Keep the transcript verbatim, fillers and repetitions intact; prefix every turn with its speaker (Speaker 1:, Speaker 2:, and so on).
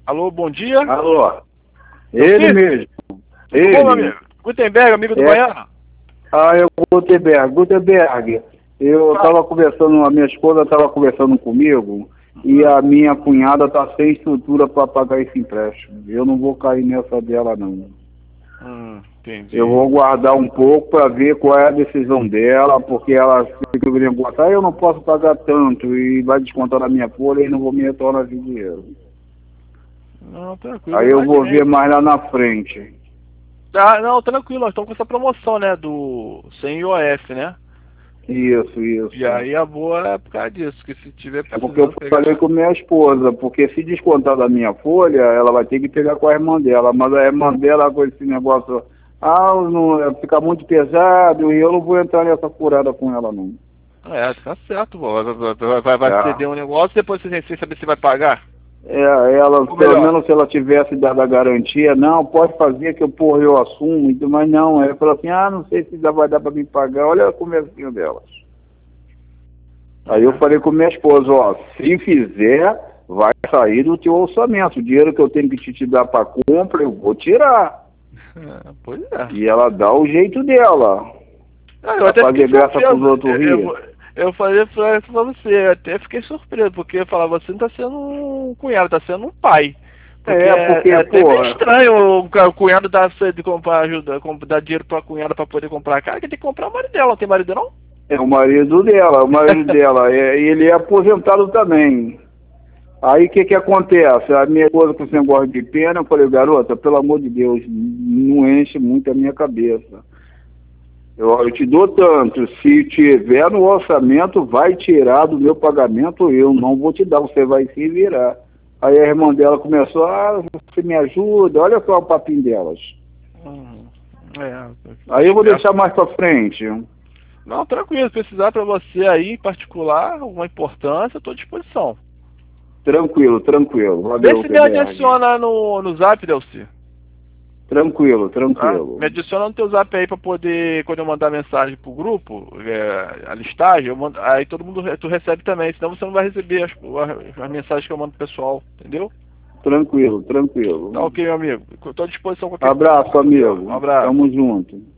Speaker 1: Alô, bom dia.
Speaker 2: Alô, ele mesmo.
Speaker 1: Tudo bom, meu amigo? Gutenberg, amigo do
Speaker 2: É.
Speaker 1: Baiano?
Speaker 2: Ah, eu Gutenberg. Gutenberg, eu estava conversando, a minha esposa estava conversando comigo e a minha cunhada está sem estrutura para pagar esse empréstimo. Eu não vou cair nessa dela, não.
Speaker 1: Hum, entendi.
Speaker 2: Eu vou guardar um pouco para ver qual é a decisão dela, porque ela fica querendo botar, eu não posso pagar tanto e vai descontar na minha folha e não vou me retornar esse dinheiro.
Speaker 1: Não, tranquilo,
Speaker 2: Aí eu vou
Speaker 1: imaginei.
Speaker 2: ver mais lá na frente.
Speaker 1: Ah, não, tranquilo, nós estamos com essa promoção, né, do sem I O F, né?
Speaker 2: Isso, isso.
Speaker 1: E aí a boa é por causa disso, que se tiver
Speaker 2: É porque eu
Speaker 1: precisando pegar...
Speaker 2: falei com minha esposa, porque se descontar da minha folha, ela vai ter que pegar com a irmã dela. Mas a irmã dela com esse negócio, ah, não, fica muito pesado e eu não vou entrar nessa furada com ela, não.
Speaker 1: É, tá certo, pô. Vai, vai, vai, vai
Speaker 2: É.
Speaker 1: ceder um negócio e depois você sem saber se vai pagar.
Speaker 2: É, ela,
Speaker 1: Ou
Speaker 2: pelo
Speaker 1: melhor,
Speaker 2: menos se ela tivesse dado a garantia, não, pode fazer que eu, porra, eu assumo, mas não, ela falou assim, ah, não sei se dá, vai dar para me pagar, olha o comecinho delas. Aí eu falei com minha esposa, ó, se fizer, vai sair do teu orçamento, o dinheiro que eu tenho que te, te dar para compra, eu vou tirar.
Speaker 1: é, pois é.
Speaker 2: E ela dá o jeito dela.
Speaker 1: Ah, eu
Speaker 2: Pra
Speaker 1: até
Speaker 2: fazer
Speaker 1: fiquei
Speaker 2: graça
Speaker 1: surpreso.
Speaker 2: pros outros
Speaker 1: Eu,
Speaker 2: rir.
Speaker 1: eu, eu falei pra, pra você, eu até fiquei surpreso, porque eu falava, você não tá sendo um cunhado, tá sendo um pai. Porque
Speaker 2: É,
Speaker 1: é,
Speaker 2: porque,
Speaker 1: é até meio
Speaker 2: porra,
Speaker 1: estranho o, ca- o cunhado dar, de comprar ajuda, com- dar dinheiro pra cunhada pra poder comprar. Cara, que tem que comprar o marido dela, não tem marido não?
Speaker 2: é o marido dela, o marido dela, é, ele é aposentado também. Aí o que que acontece? A minha esposa com esse negócio de pena, eu falei, garota, pelo amor de Deus, não enche muito a minha cabeça. Eu, eu te dou tanto, se tiver no orçamento, vai tirar do meu pagamento, eu não vou te dar, você vai se virar. Aí a irmã dela começou, ah, você me ajuda, olha só o papinho delas.
Speaker 1: Hum, é,
Speaker 2: Aí eu vou deixar mais pra frente.
Speaker 1: não, tranquilo, se precisar pra você aí em particular, alguma importância, eu tô à disposição.
Speaker 2: Tranquilo, tranquilo.
Speaker 1: Vê
Speaker 2: Valeu,
Speaker 1: se me
Speaker 2: T B R.
Speaker 1: adiciona no, no zap, Delci.
Speaker 2: Tranquilo,
Speaker 1: Tá?
Speaker 2: tranquilo.
Speaker 1: Me adiciona no teu zap aí pra poder, quando eu mandar mensagem pro grupo, é, a listagem, eu mando, aí todo mundo re- tu recebe também, senão você não vai receber as, as, as mensagens que eu mando pro pessoal, entendeu?
Speaker 2: Tranquilo, tranquilo.
Speaker 1: Tá ok, meu amigo. Estou à disposição qualquer coisa.
Speaker 2: Abraço, amigo.
Speaker 1: Um abraço.
Speaker 2: Tamo junto.